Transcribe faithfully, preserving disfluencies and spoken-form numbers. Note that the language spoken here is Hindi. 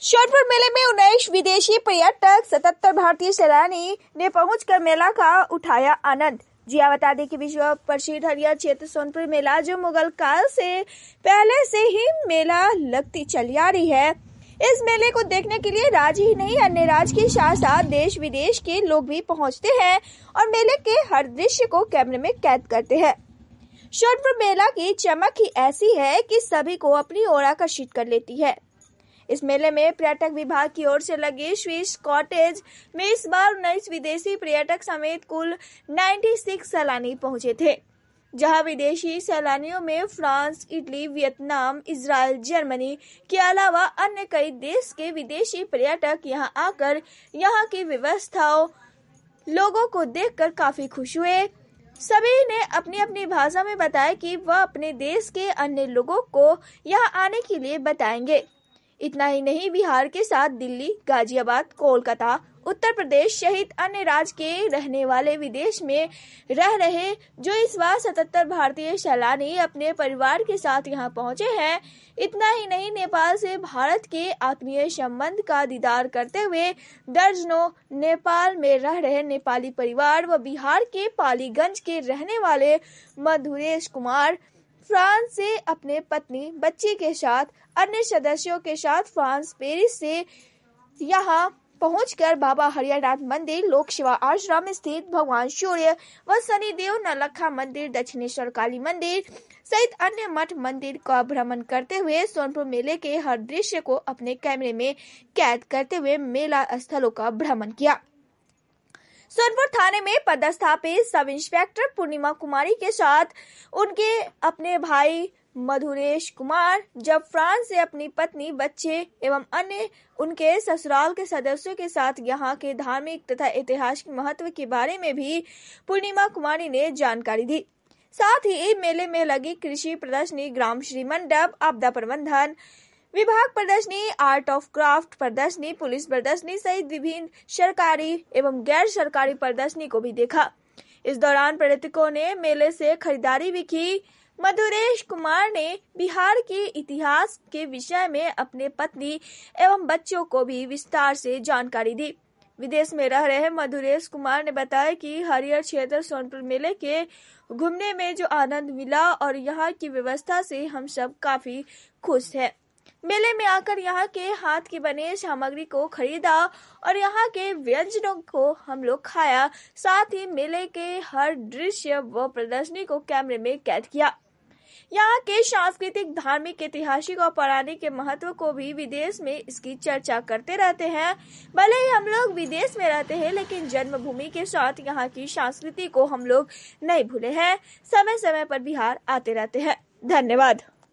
सोनपुर मेले में उन्नीस विदेशी पर्यटक सतहत्तर भारतीय सैलानी ने पहुंचकर मेला का उठाया आनंद। जी हाँ, बता दें कि विश्व प्रसिद्ध हरियर क्षेत्र सोनपुर मेला जो मुगल काल से पहले से ही मेला लगती चली आ रही है। इस मेले को देखने के लिए राज्य ही नहीं अन्य राज्य के साथ साथ देश विदेश के लोग भी पहुंचते हैं और मेले के हर दृश्य को कैमरे में कैद करते हैं। सोनपुर मेला की चमक ही ऐसी है कि सभी को अपनी ओर आकर्षित कर लेती है। इस मेले में पर्यटक विभाग की ओर से लगे स्विस कॉटेज में इस बार उन्नीस विदेशी पर्यटक समेत कुल छियानवे सैलानी पहुंचे थे, जहां विदेशी सैलानियों में France, Italy, Vietnam, Israel, Germany के अलावा अन्य कई देश के विदेशी पर्यटक यहां आकर यहां की व्यवस्थाओं लोगों को देखकर काफी खुश हुए। सभी ने अपनी अपनी भाषा में बताया कि वह अपने देश के अन्य लोगों को यहां आने के लिए बताएंगे। इतना ही नहीं, बिहार के साथ दिल्ली, गाजियाबाद, कोलकाता, उत्तर प्रदेश सहित अन्य राज्य के रहने वाले विदेश में रह रहे जो इस बार सतहत्तर भारतीय सैलानी अपने परिवार के साथ यहां पहुंचे हैं। इतना ही नहीं, नेपाल से भारत के आत्मीय संबंध का दीदार करते हुए दर्जनों नेपाल में रह रहे नेपाली परिवार व बिहार के पालीगंज के रहने वाले मधुरेश कुमार फ्रांस से अपने पत्नी, बच्ची के साथ अन्य सदस्यों के साथ फ्रांस पेरिस से यहाँ पहुंचकर बाबा हरिहरनाथ मंदिर, लोक सेवा आश्रम स्थित भगवान सूर्य व शनिदेव नौलखा मंदिर, दक्षिणेश्वर काली मंदिर सहित अन्य मठ मंदिर का भ्रमण करते हुए सोनपुर मेले के हर दृश्य को अपने कैमरे में कैद करते हुए मेला स्थलों का भ्रमण किया। सोनपुर थाने में पदस्थापित सब इंस्पेक्टर पूर्णिमा कुमारी के साथ उनके अपने भाई मधुरेश कुमार जब फ्रांस से अपनी पत्नी, बच्चे एवं अन्य उनके ससुराल के सदस्यों के साथ यहाँ के धार्मिक तथा ऐतिहासिक महत्व के बारे में भी पूर्णिमा कुमारी ने जानकारी दी। साथ ही मेले में लगी कृषि प्रदर्शनी, ग्राम श्री मंडप, आपदा प्रबंधन विभाग प्रदर्शनी, आर्ट ऑफ क्राफ्ट प्रदर्शनी, पुलिस प्रदर्शनी सहित विभिन्न सरकारी एवं गैर सरकारी प्रदर्शनी को भी देखा। इस दौरान पर्यटकों ने मेले से खरीदारी भी की। मधुरेश कुमार ने बिहार के इतिहास के विषय में अपने पत्नी एवं बच्चों को भी विस्तार से जानकारी दी। विदेश में रह रहे मधुरेश कुमार ने बताया कि हरियर क्षेत्र सोनपुर मेले के घूमने में जो आनंद मिला और यहाँ की व्यवस्था से हम सब काफी खुश हैं। मेले में आकर यहाँ के हाथ की बने सामग्री को खरीदा और यहाँ के व्यंजनों को हम लोग खाया। साथ ही मेले के हर दृश्य व प्रदर्शनी को कैमरे में कैद किया। यहाँ के सांस्कृतिक, धार्मिक, ऐतिहासिक और पौराणिक के महत्व को भी विदेश में इसकी चर्चा करते रहते हैं। भले ही हम लोग विदेश में रहते हैं, लेकिन जन्मभूमि के साथ यहाँ की संस्कृति को हम लोग नहीं भूले हैं। समय समय पर बिहार आते रहते हैं। धन्यवाद।